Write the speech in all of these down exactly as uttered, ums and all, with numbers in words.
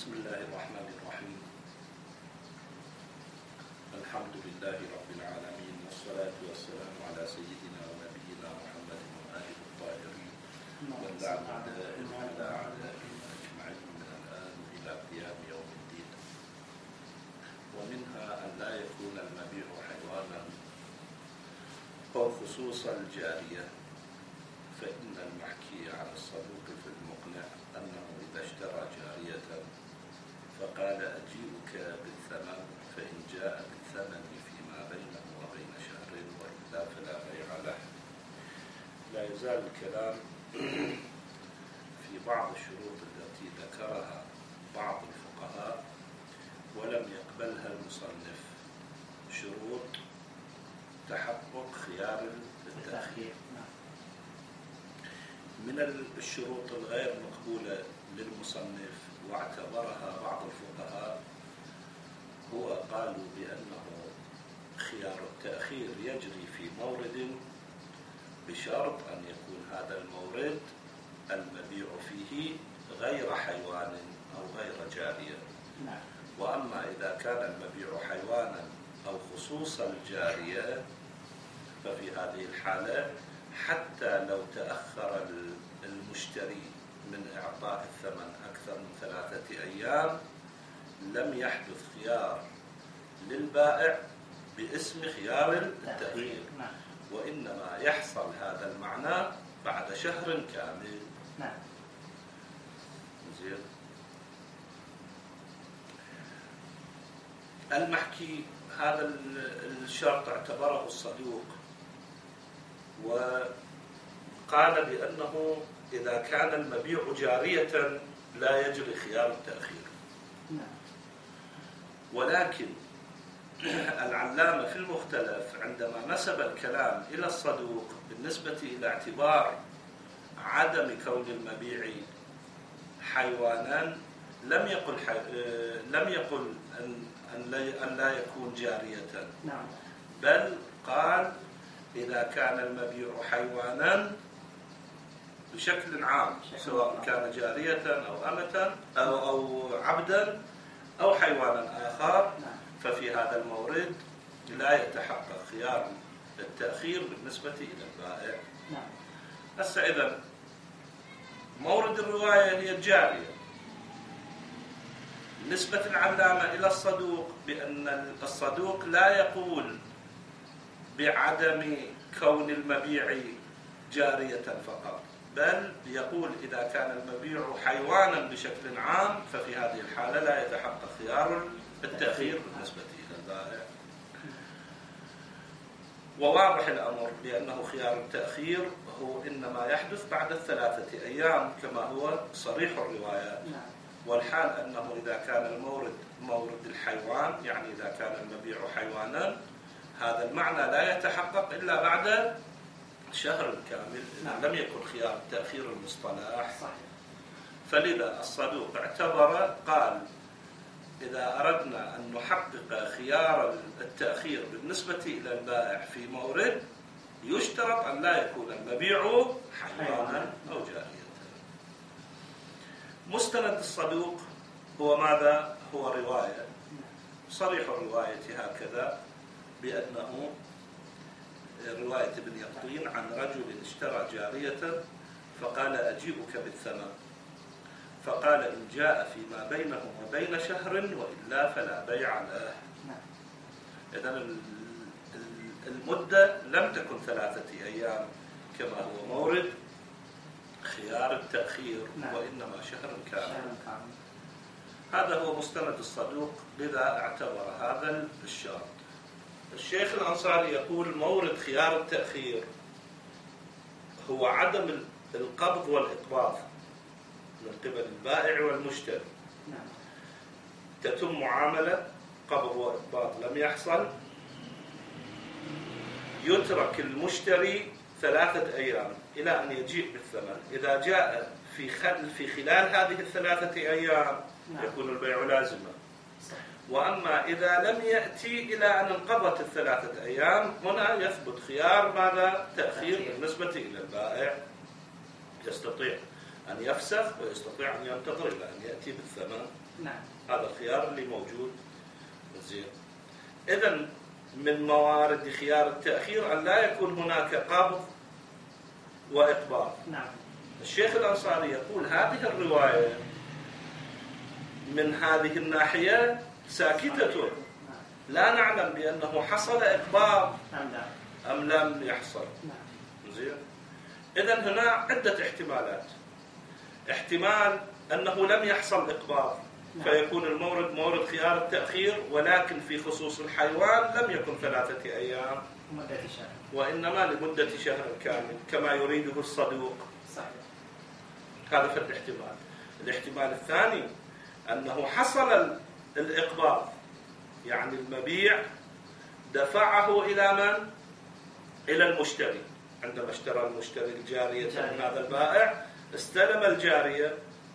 بسم الله الرحمن الرحيم. الحمد لله رب العالمين، والصلاة والسلام على سيدنا ونبينا محمد وآله الطاهرين واللعن الدائم على أعدائهم أجمعين من الآن إلى قيام يوم الدين. ومنها أن لا يكون المبيع حيوانا أو خصوص الجارية، فإن المحكي عن الصدوق في المقنع أنه إذا اشترى جارية فقال أجيئك بالثمن، فإن جاء بالثمن فيما بينه وبين شهر وإلا فلا بيع له. لا يزال الكلام في بعض الشروط التي ذكرها بعض الفقهاء ولم يقبلها المصنف، شروط تحقق خيار التأخير. من الشروط الغير مقبولة للمصنف واعتبرها بعض الفقهاء هو قالوا بأنه خيار التأخير يجري في مورد بشرط أن يكون هذا المورد المبيع فيه غير حيوان أو غير جارية. وأما إذا كان المبيع حيوانا أو خصوص الجارية ففي هذه الحالة حتى لو تأخر المشتري من إعطاء الثمن أكثر من ثلاثة أيام لم يحدث خيار للبائع باسم خيار التأخير، وإنما يحصل هذا المعنى بعد شهر كامل. نعم. زين. المحكي هذا الشرط اعتبره الصدوق وقال بأنه إذا كان المبيع جارية لا يجري خيار التأخير. ولكن العلامة في المختلف عندما نسب الكلام إلى الصدوق بالنسبة إلى اعتبار عدم كون المبيع حيوانا لم يقل حي... لم يقل أن أن لا يكون جارية، بل قال إذا كان المبيع حيوانا بشكل عام سواء كان جارية أو أمة أو أو عبدا أو حيوانا آخر، ففي هذا المورد لا يتحقق خيار التأخير بالنسبة إلى البائع. هسه إذن مورد الرواية هي الجارية. نسبة العلامة إلى الصدوق بأن الصدوق لا يقول بعدم كون المبيع جارية فقط، بل يقول إذا كان المبيع حيوانا بشكل عام ففي هذه الحالة لا يتحقق خيار التأخير بالنسبة إلى البائع. وواضح الأمر بأنه خيار التأخير هو إنما يحدث بعد الثلاثة أيام كما هو صريح الروايات. والحال أنه إذا كان المورد مورد الحيوان، يعني إذا كان المبيع حيوانا، هذا المعنى لا يتحقق إلا بعد شهر كامل إذا لم يكن خيار التأخير المصطلح. فلذا الصدوق اعتبر قال إذا أردنا أن نحقق خيار التأخير بالنسبة إلى البائع في مورد يشترط أن لا يكون المبيع حيوانا أو جارية. مستند الصدوق هو ماذا؟ هو رواية صريح الرواية هكذا بأنه رواية ابن يقطين عن رجل اشترى جارية فقال أجيئك بالثمن، فقال إن جاء فيما بينه وبين شهر وإلا فلا بيع له. إذن المدة لم تكن ثلاثة أيام كما هو مورد خيار التأخير، وإنما شهر كامل. هذا هو مستند الصدوق، لذا اعتبر هذا الشرط. الشيخ الأنصاري يقول مورد خيار التأخير هو عدم القبض والإقباض من قبل البائع والمشتري. تتم معاملة قبض وإقباض لم يحصل، يترك المشتري ثلاثة أيام إلى أن يجيء بالثمن. إذا جاء في خل في خلال هذه الثلاثة أيام يكون البيع لازما. وأما إذا لم يأتي إلى أن انقضت الثلاثة أيام هنا يثبت خيار ماذا؟ تأخير بالنسبة إلى البائع. يستطيع أن يفسخ ويستطيع أن ينتظر إلى أن يأتي بالثمن. نعم. هذا الخيار اللي موجود. زين. إذن من موارد خيار التأخير أن لا يكون هناك قبض وإقباض. نعم. الشيخ الأنصاري يقول هذه الرواية من هذه الناحية ساكتة، لا نعلم بأنه حصل إقباض أم لم يحصل. زين. إذن هنا عدة احتمالات. احتمال أنه لم يحصل إقباض فيكون المورد مورد خيار التأخير، ولكن في خصوص الحيوان لم يكن ثلاثة أيام وإنما لمدة شهر كامل كما يريده الصدوق. صحيح. هذا في الاحتمال. الاحتمال الثاني أنه حصل الإقباض، يعني المبيع دفعه إلى من؟ إلى المشتري. عندما اشترى المشتري الجارية من هذا البائع استلم الجارية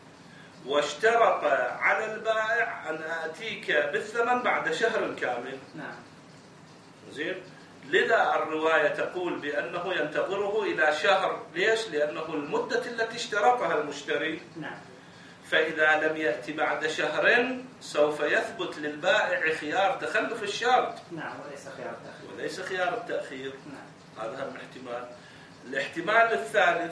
واشترط على البائع أن آتيك بالثمن بعد شهر كامل. نعم. زين. لذا الرواية تقول بأنه ينتظره إلى شهر. ليش؟ لأنه المدة التي اشترطها المشتري. نعم. فإذا لم يأتي بعد شهر سوف يثبت للبائع خيار تخلف الشرط. نعم. وليس خيار التأخير. وليس خيار التأخير. نعم. هذا هم احتمال. الاحتمال الثالث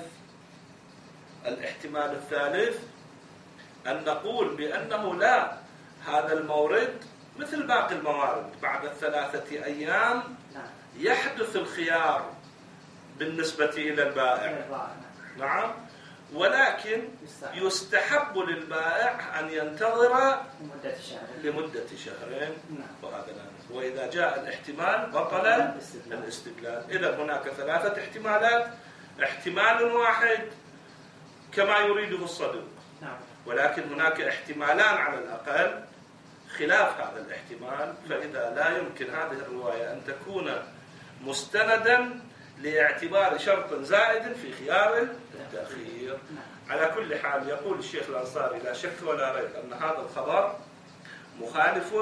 الاحتمال الثالث أن نقول بأنه لا، هذا المورد مثل باقي الموارد بعد الثلاثة أيام يحدث الخيار بالنسبة إلى البائع. نعم. ولكن يستحب للبائع أن ينتظر لمدة شهرين. وهذا لا. وإذا جاء الاحتمال بطل الاستدلال. إذا هناك ثلاثة احتمالات، احتمال واحد كما يريده الصدوق، ولكن هناك احتمالان على الأقل خلاف هذا الاحتمال. فإذا لا يمكن هذه الرواية أن تكون مستندا لاعتبار شرط زائد في خيار التأخير. على كل حال يقول الشيخ الأنصاري لا شك ولا ريب أن هذا الخبر مخالف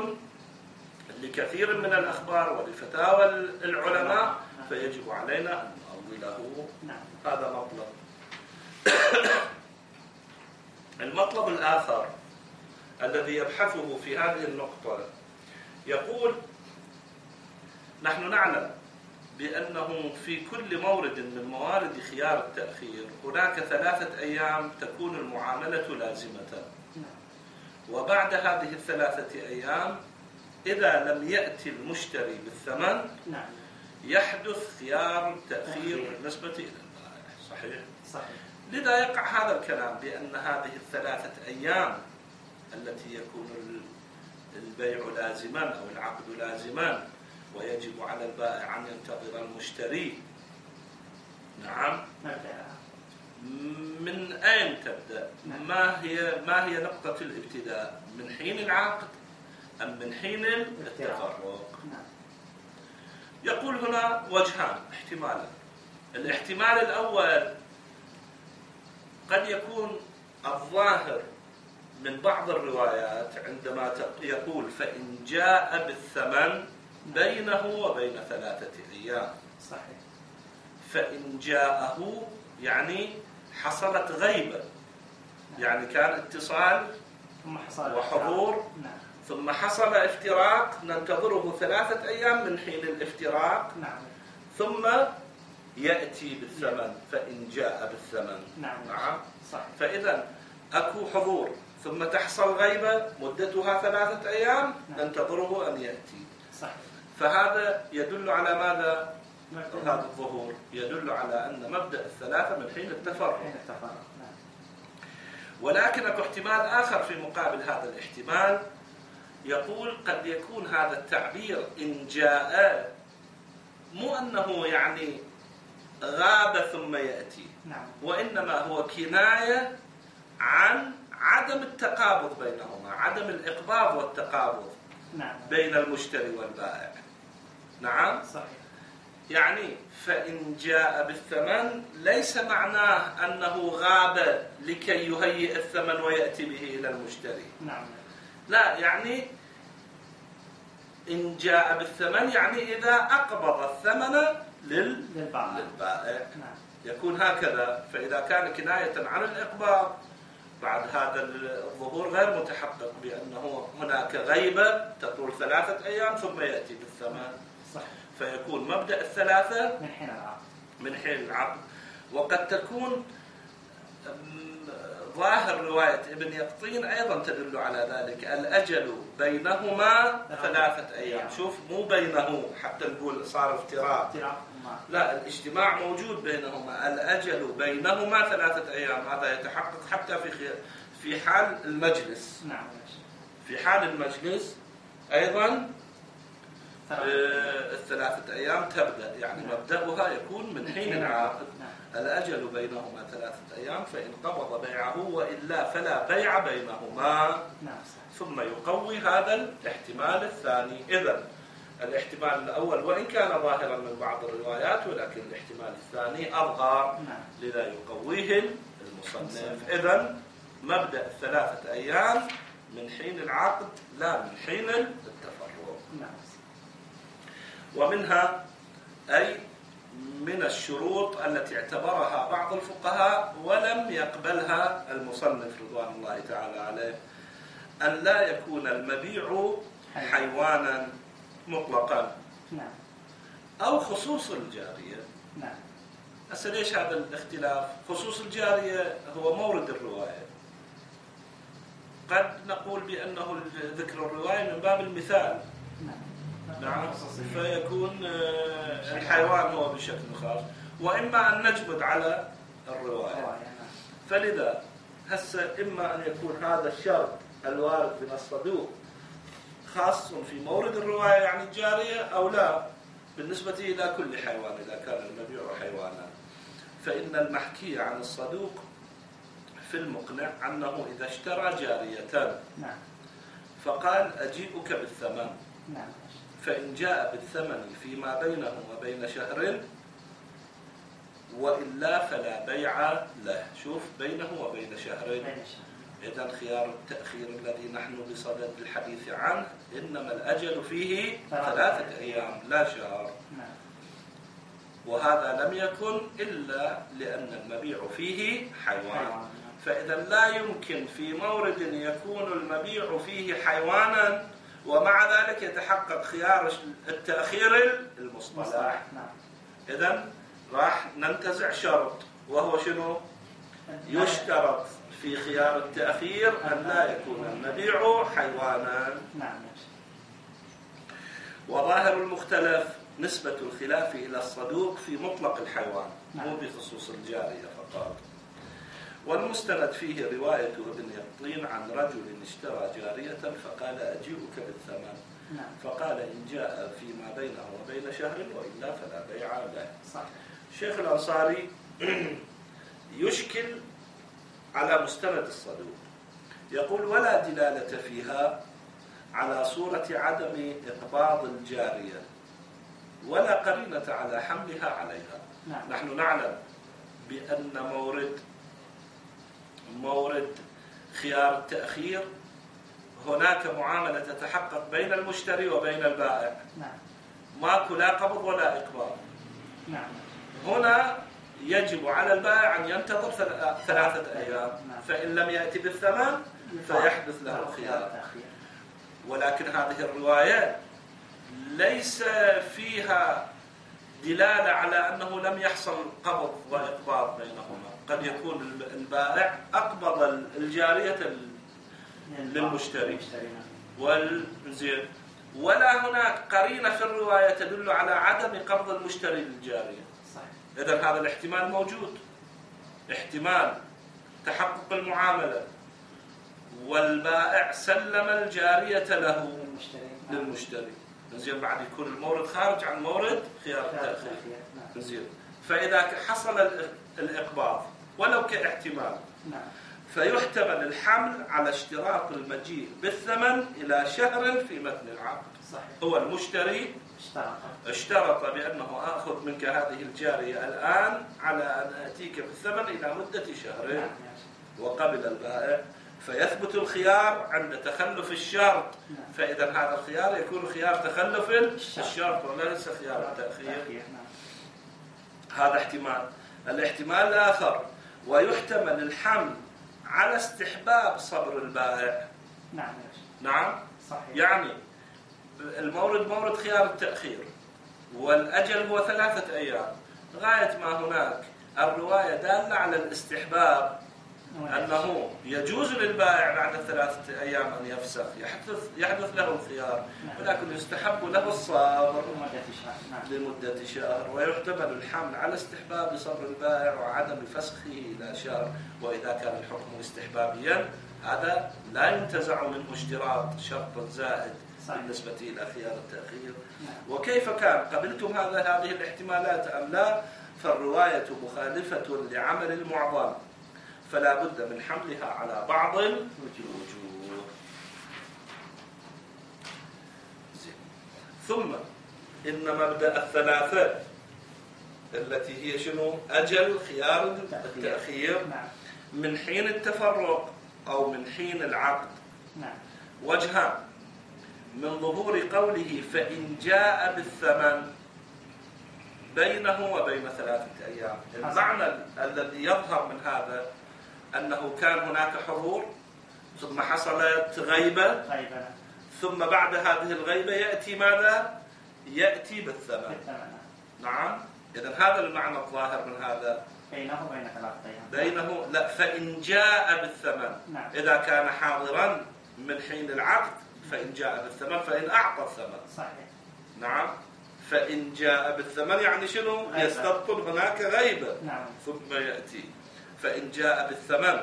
لكثير من الأخبار ولفتاوى العلماء، فيجب علينا أن نؤوله. هذا مطلب. المطلب الآخر الذي يبحثه في هذه النقطة يقول نحن نعلم بأنه في كل مورد من موارد خيار التأخير هناك ثلاثة أيام تكون المعاملة لازمة، وبعد هذه الثلاثة أيام إذا لم يأتي المشتري بالثمن يحدث خيار التأخير بالنسبة إلى البائع. صحيح؟ صحيح. لذا يقع هذا الكلام بأن هذه الثلاثة أيام التي يكون البيع لازما أو العقد لازما ويجب على البائع أن ينتظر المشتري. نعم. من أين تبدأ؟ ما هي ما هي نقطة الابتداء؟ من حين العقد أم من حين التفرق؟ يقول هنا وجهان احتمالا. الاحتمال الأول قد يكون الظاهر من بعض الروايات عندما يقول فإن جاء بالثمن بينه وبين ثلاثة أيام. صحيح. فإن جاءه يعني حصلت غيبة، يعني كان اتصال ثم حصل وحضور. نعم. ثم حصل افتراق ننتظره ثلاثة أيام من حين الافتراق. نعم. ثم يأتي بالثمن فإن جاء بالثمن. نعم. نعم. صحيح. فإذا أكو حضور ثم تحصل غيبة مدتها ثلاثة أيام. نعم. ننتظره أن يأتي. صحيح. فهذا يدل على ماذا؟ هذا الظهور يدل على أن مبدأ الثلاثة من حين التفرق. نعم. ولكن أكو احتمال آخر في مقابل هذا الاحتمال، يقول قد يكون هذا التعبير إن جاء مو أنه يعني غاب ثم يأتي. نعم. وإنما هو كناية عن عدم التقابض بينهما، عدم الإقباض والتقابض. نعم. بين المشتري والبائع. نعم. صحيح. يعني فإن جاء بالثمن ليس معناه أنه غاب لكي يهيئ الثمن ويأتي به إلى المشتري. نعم. لا، يعني إن جاء بالثمن يعني إذا أقبض الثمن لل... للبائع. نعم. يكون هكذا. فإذا كان كناية عن الإقباض بعد هذا الظهور غير متحقق بأنه هناك غيبة تطول ثلاثة أيام ثم يأتي بالثمان، صح. فيكون مبدأ الثلاثة من حين العقد من حين العقد. وقد تكون ظاهر رواية ابن يقطين أيضا تدل على ذلك، الأجل بينهما ثلاثة أيام. شوف، مو بينه حتى نقول صار افتراق، لا، الاجتماع موجود بينهما. الأجل بينهما ثلاثة أيام، هذا يتحقق حتى في في حال المجلس. نعم. في حال المجلس أيضا الثلاثة أيام تبدأ، يعني مبدأها يكون من حين العقد. الأجل بينهما ثلاثة أيام، فإن قبض بيعه وإلا فلا بيع بينهما. ثم يقوي هذا الاحتمال الثاني. إذن الاحتمال الأول وإن كان ظاهرا من بعض الروايات، ولكن الاحتمال الثاني أظهر، لذا يقويه المصنف. إذن مبدأ الثلاثة أيام من حين العقد لا من حين التفرق. ومنها أي من الشروط التي اعتبرها بعض الفقهاء ولم يقبلها المصنف رضوان الله تعالى عليه، أن لا يكون المبيع حيوانا مطلقا أو خصوص الجارية. هسه ليش هذا الاختلاف؟ خصوص الجارية هو مورد الرواية، قد نقول بأنه ذكر الرواية من باب المثال، نعم، فيكون الحيوان هو بشكل خاص، وإما أن نجمد على الرواية. فلذا هسه إما أن يكون هذا الشرط الوارد من الصدوق خاص في مورد الرواية يعني الجارية، أو لا بالنسبة إلى كل حيوان إذا كان المبيع حيوانا. فإن المحكي عن الصدوق في المقنع أنه إذا اشترى جارية فقال أجيئك بالثمن، فإن جاء بالثمن فيما بينه وبين شهر وإلا فلا بيع له. شوف، بينه وبين شهر. إذن خيار التأخير الذي نحن بصدد الحديث عنه إنما الأجل فيه ثلاثة أيام لا شهر، وهذا لم يكن إلا لأن المبيع فيه حيوان. فإذا لا يمكن في مورد يكون المبيع فيه حيوانا ومع ذلك يتحقق خيار التأخير المصطلح. إذن راح ننتزع شرط، وهو شنو؟ يشترط في خيار التأخير أن لا يكون المبيع حيوانا. وظاهر المختلف نسبة الخلاف إلى الصدوق في مطلق الحيوان، مو بخصوص الجارية فقط. والمستند فيه رواية ابن يقطين عن رجل اشترى جارية فقال أجيئك بالثمن، فقال إن جاء فيما بينه وبين شهر وإلا فلا بيع له. الشيخ الأنصاري يشكل على مستند الصدوق، يقول ولا دلالة فيها على صورة عدم إقباض الجارية ولا قرينة على حملها عليها. نعم. نحن نعلم بأن مورد مورد خيار التأخير هناك معاملة تتحقق بين المشتري وبين البائع. نعم. ماكو لا قبض ولا إقباض. نعم. هنا يجب على البائع أن ينتظر ثلاثة أيام. نعم. فإن لم يأتي بالثمن فيحدث له الخيار. ولكن هذه الرواية ليس فيها دلالة على أنه لم يحصل قبض وإقباض بينهما. قد يكون البائع أقبض الجارية للمشتري والزين، ولا هناك قرينة في الرواية تدل على عدم قبض المشتري للجارية. إذن هذا الاحتمال موجود، احتمال تحقق المعاملة والبائع سلم الجارية له للمشتري، زين، بعد يكون المورد خارج عن مورد خيار التأخير. زين، فإذا حصل الإقباض ولو كاحتمال فيحتمل الحمل على اشتراط المجيء بالثمن إلى شهر في متن العقد. صحيح. هو المشتري اشترط بأنه آخذ منك هذه الجارية الآن على أن أتيك بالثمن إلى مدة شهر، وقبل البائع، فيثبت الخيار عند تخلف الشرط. فإذا هذا الخيار يكون خيار تخلف الشرط وليس خيار التأخير. هذا احتمال. الاحتمال الآخر ويحتمل الحمل على استحباب صبر البائع. نعم. نعم صحيح. يعني المورد مورد خيار التأخير والأجل هو ثلاثة أيام، غاية ما هناك الرواية دالة على الاستحباب أنه يجوز للبائع بعد ثلاثة أيام أن يفسخ، يحدث يحدث له الخيار، ولكن يستحب له الصبر لمدة شهر. ويحتمل الحمل على استحباب صبر البائع وعدم فسخه إلى شهر. وإذا كان الحكم استحبابيا هذا لا ينتزع منه اشتراط شرط زائد بالنسبة إلى خيار التأخير. وكيف كان؟ قبلتم هذا هذه الاحتمالات أم لا؟ فالرواية مخالفة لعمل المعظم، فلا بد من حملها على بعض الوجوه. ثم إن مبدأ الثلاثة التي هي شنو؟ أجل خيار التأخير من حين التفرق أو من حين العقد وجهان: من ظهور قوله فإن جاء بالثمن بينه وبين ثلاثة أيام. المعنى الذي يظهر من هذا أنه كان هناك حضور ثم حصلت غيبة، ثم بعد هذه الغيبة يأتي ماذا؟ يأتي بالثمن. نعم. إذن هذا المعنى الظاهر من هذا بينه وبين ثلاثة أيام. بينه لا فإن جاء بالثمن. نعم. إذا كان حاضرا من حين العقد فإن جاء بالثمن، فإن أعطى الثمن. صحيح. نعم. فإن جاء بالثمن يعني شنو؟ غيبة. يستبطن هناك غيبة. نعم. ثم يأتي. فإن جاء بالثمن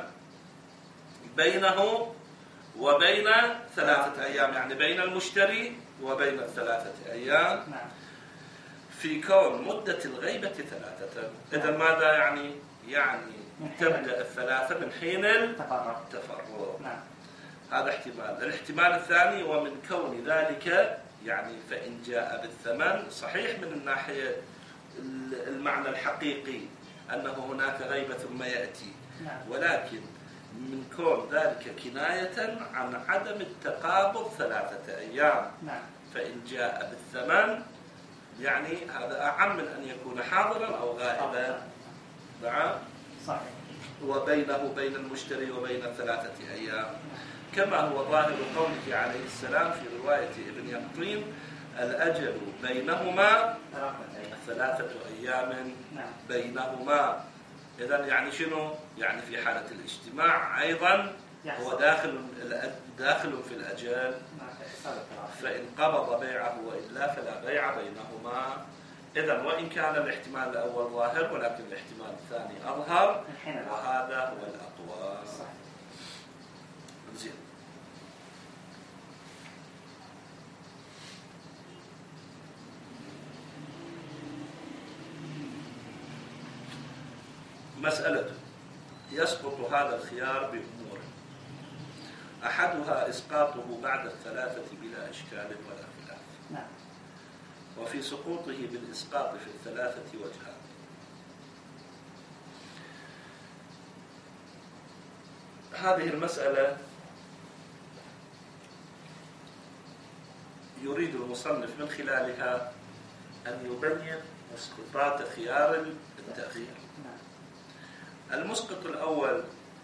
بينه وبين ثلاثة أيام، يعني بين المشتري وبين الثلاثة أيام. نعم. في كون مدة الغيبة ثلاثة. إذا ماذا يعني؟ يعني تبدأ الثلاثة من حين التفرق. نعم. هذا احتمال. الاحتمال الثاني ومن كون ذلك يعني فإن جاء بالثمن صحيح من الناحية المعنى الحقيقي أنه هناك غيبة ثم يأتي، ولكن من كون ذلك كناية عن عدم التقابض ثلاثة أيام. فإن جاء بالثمن يعني هذا أعم من أن يكون حاضرا أو غائبا. نعم. صحيح. وبينه بين المشتري وبين ثلاثة أيام، كما هو ظاهر قوله عليه السلام في رواية ابن يقطين: الأجل بينهما ثلاثة أيام بينهما. إذن يعني شنو؟ يعني في حالة الاجتماع أيضا هو داخل داخل في الأجل. فإن قبض بيعه وإلا فلا بيع بينهما. إذن وإن كان الاحتمال الأول ظاهر ولكن الاحتمال الثاني أظهر، وهذا هو الأقوى. زين. مسألة: يسقط هذا الخيار بأمور: أحدها إسقاطه بعد الثلاثة بلا إشكال ولا خلاف. نعم. وفي سقوطه بالإسقاط في الثلاثة وجهان: هذه المسألة يريد المصنف من خلالها أن يبين مسقطات خيار التأخير. المسقط الأول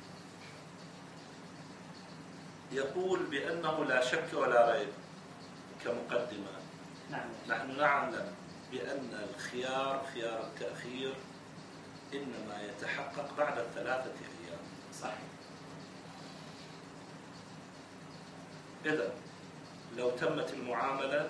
يقول بأنه لا شك ولا ريب كمقدمة. نعم. نحن نعلم بأن الخيار خيار التأخير إنما يتحقق بعد الثلاثة أيام. صحيح. إذن لو تمت المعاملة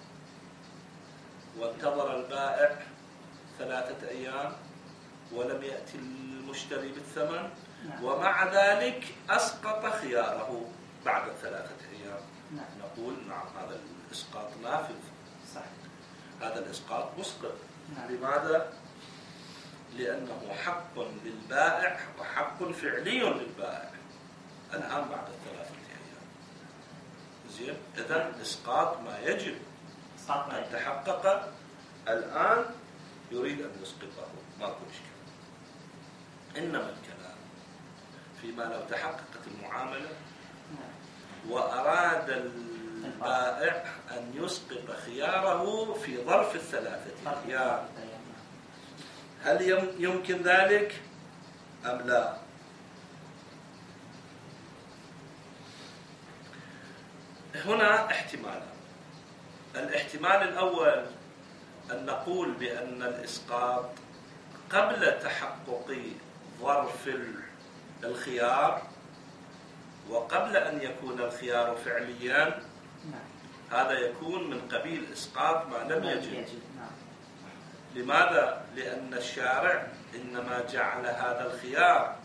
وانتظر البائع ثلاثة أيام ولم يأتي المشتري بالثمن، نعم. ومع ذلك أسقط خياره بعد الثلاثة أيام، نعم. نقول نعم هذا الإسقاط نافذ. صحيح. هذا الإسقاط مسقط. نعم. لماذا؟ لأنه حق للبائع وحق فعلي للبائع الآن بعد الثلاثة أيام. زين. إذن إسقاط ما يجب أن تحقق الآن يريد أن يسقطه، ماكو إشكال. إنما الكلام فيما لو تحققت المعاملة وأراد البائع أن يسقط خياره في ظرف الثلاثة أيام. هل يمكن ذلك أم لا؟ هنا احتمالان. الاحتمال الأول أن نقول بأن الإسقاط قبل تحقق ظرف الخيار وقبل أن يكون الخيار فعليا، هذا يكون من قبيل إسقاط ما لم يجب. لماذا؟ لأن الشارع إنما جعل هذا الخيار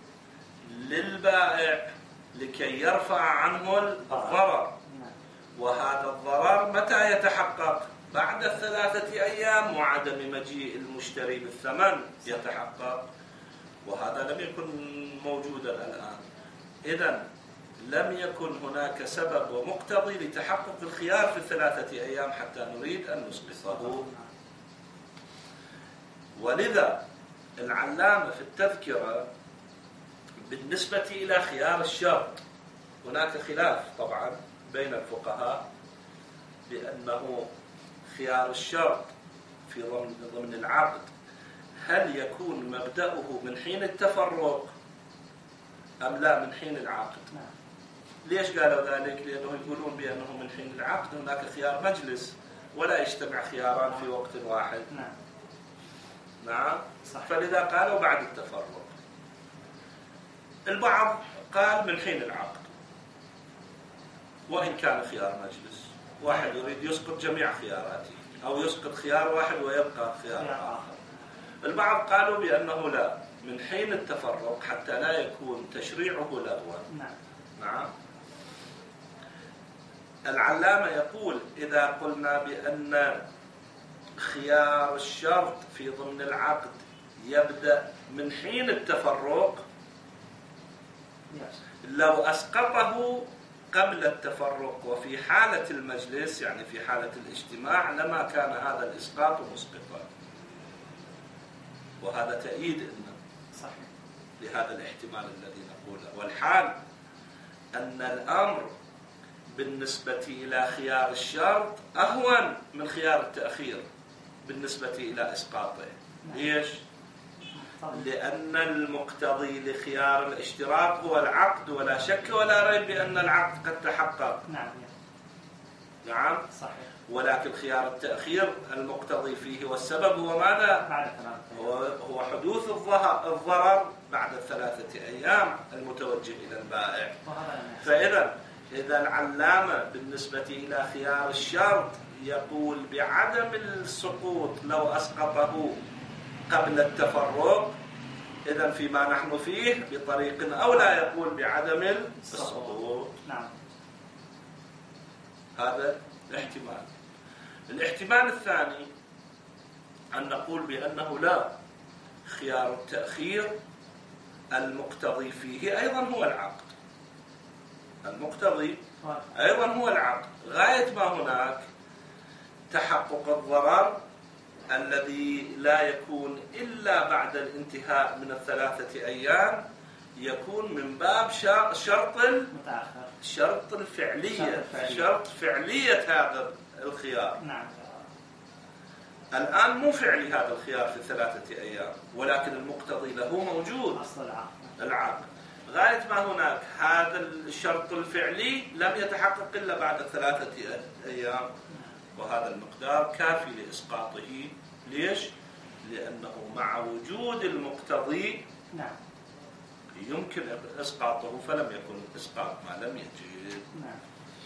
للبائع لكي يرفع عنه الضرر، وهذا الضرر متى يتحقق؟ بعد الثلاثة أيام وعدم مجيء المشتري بالثمن يتحقق، وهذا لم يكن موجودا الآن. إذن لم يكن هناك سبب ومقتضي لتحقق الخيار في الثلاثة أيام حتى نريد أن نسقطه. ولذا العلامة في التذكرة بالنسبة إلى خيار الشرط هناك خلاف طبعا بين الفقهاء بأنه خيار الشرط في ضمن العقد هل يكون مبدأه من حين التفرق أم لا من حين العقد؟ ليش قالوا ذلك؟ لأنه يقولون بأنه من حين العقد هناك خيار مجلس ولا يجتمع خياران في وقت واحد. نعم. نعم. فلذا قالوا بعد التفرق. البعض قال من حين العقد، وإن كان خيار مجلس، واحد يريد يسقط جميع خياراته أو يسقط خيار واحد ويبقى خيار آخر. البعض قالوا بأنه لا، من حين التفرق حتى لا يكون تشريعه لغوا. نعم. نعم. العلامة يقول إذا قلنا بأن خيار الشرط في ضمن العقد يبدأ من حين التفرق، لو أسقطه قبل التفرق وفي حالة المجلس يعني في حالة الاجتماع لما كان هذا الإسقاط مسقطا. وهذا تأييد صحيح لهذا الاحتمال الذي نقوله. والحال أن الأمر بالنسبة إلى خيار الشرط أهون من خيار التأخير بالنسبة إلى إسقاطه. ليش؟ لأن المقتضي لخيار الاشتراط هو العقد، ولا شك ولا ريب بأن العقد قد تحقق. نعم. نعم. صحيح. ولكن خيار التأخير المقتضي فيه والسبب هو ماذا؟ بعد هو, هو حدوث الضرر بعد الثلاثة أيام المتوجه إلى البائع. فإذا إذا العلامة بالنسبة إلى خيار الشرط يقول بعدم السقوط لو أسقطه قبل التفرق، إذن فيما نحن فيه بطريق أولى يقول بعدم السقوط. نعم. هذا الاحتمال. الاحتمال الثاني أن نقول بأنه لا، خيار التأخير المقتضي فيه أيضا هو العقد. المقتضي أيضا هو العقد، غاية ما هناك تحقق الضرر الذي لا يكون إلا بعد الانتهاء من الثلاثة أيام، يكون من باب شرط شرط الفعلية، شرط فعلية هذا الخيار. نعم. الآن مو فعلي هذا الخيار في الثلاثة أيام، ولكن المقتضي له موجود العقد. غاية ما هناك هذا الشرط الفعلي لم يتحقق إلا بعد الثلاثة أيام، وهذا المقدار كافي لإسقاطه. ليش؟ لأنه مع وجود المقتضي نعم يمكن إسقاطه، فلم يكن إسقاط ما لم يجد. نعم.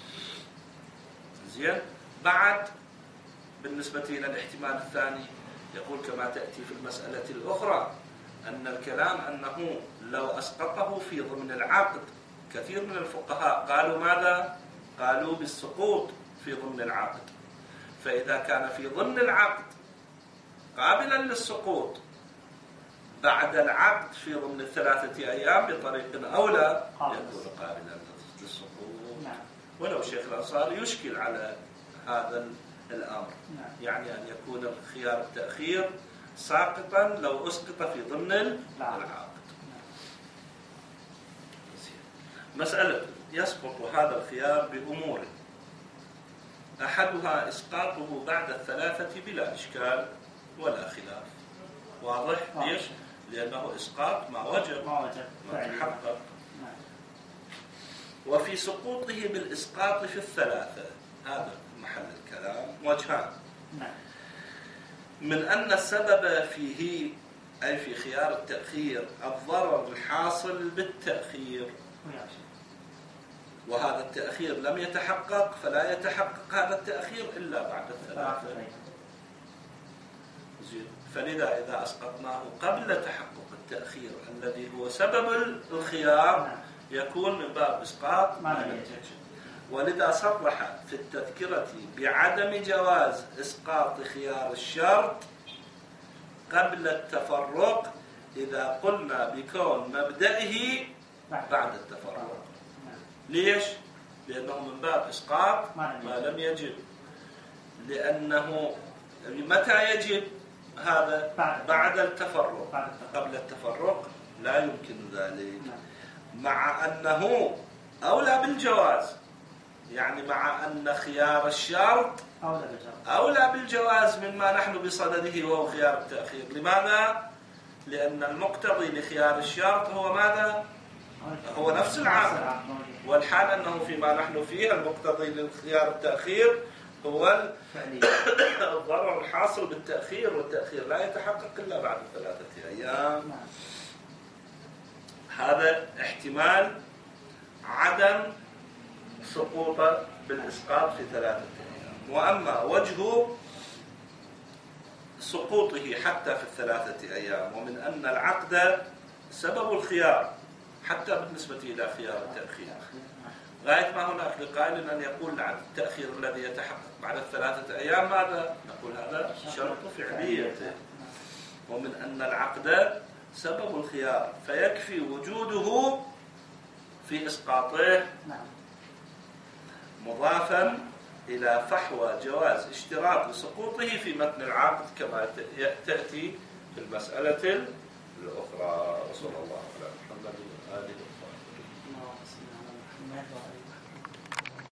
زين. بعد بالنسبة إلى الاحتمال الثاني يقول كما تأتي في المسألة الأخرى أن الكلام أنه لو أسقطه في ضمن العقد، كثير من الفقهاء قالوا ماذا؟ قالوا بالسقوط في ضمن العقد. فإذا كان في ضمن العقد قابلا للسقوط بعد العقد في ضمن الثلاثة أيام بطريق أولى يكون قابلا للسقوط. نعم. ولو شيخ الأنصاري يشكل على هذا الأمر. نعم. يعني أن يكون الخيار التأخير ساقطا لو أسقط في ضمن العقد. نعم. مسألة يسقط هذا الخيار بأمور، أحدها إسقاطه بعد الثلاثة بلا إشكال ولا خلاف، واضح؟ ليش؟ لأنه إسقاط ما وجب ما وجب ما تحقق. نعم. وفي سقوطه بالإسقاط في الثلاثة، هذا محل الكلام، وجهان. نعم. من أن السبب فيه أي في خيار التأخير الضرر الحاصل بالتأخير، وهذا التأخير لم يتحقق، فلا يتحقق هذا التأخير إلا بعد الثلاثة. فلذا إذا أسقطناه قبل تحقق التأخير الذي هو سبب الخيار يكون من باب إسقاط ما لم يتم. ولذا صرح في التذكرة بعدم جواز إسقاط خيار الشرط قبل التفرق إذا قلنا بكون مبدئه بعد التفرق. ليش؟ لأنه من باب إسقاط ما لم يجب، لأنه متى يجب هذا؟ بعد التفرق. قبل التفرق لا يمكن ذلك، مع أنه أولى بالجواز، يعني مع أن خيار الشرط أولى بالجواز مما نحن بصدده وهو خيار التأخير. لماذا؟ لأن المقتضي لخيار الشرط هو ماذا؟ هو نفس العقد، والحال أنه فيما نحن فيه المقتضي للخيار التأخير هو الضرر الحاصل بالتأخير، والتأخير لا يتحقق إلا بعد ثلاثة أيام. هذا احتمال عدم سقوط بالإسقاط في ثلاثة أيام. وأما وجه سقوطه حتى في الثلاثة أيام، ومن أن العقد سبب الخيار حتى بالنسبة إلى خيار التأخير، غاية ما هناك لقائل أن يقول عن التأخير الذي يتحقق بعد الثلاثة أيام ماذا؟ نقول هذا شرط فعليته. ومن أن العقد سبب الخيار فيكفي وجوده في إسقاطه، مضافا إلى فحوى جواز اشتراط سقوطه في متن العقد كما تأتي في المسألة الأخرى. وصلى الله على محمد وآله وصحبه.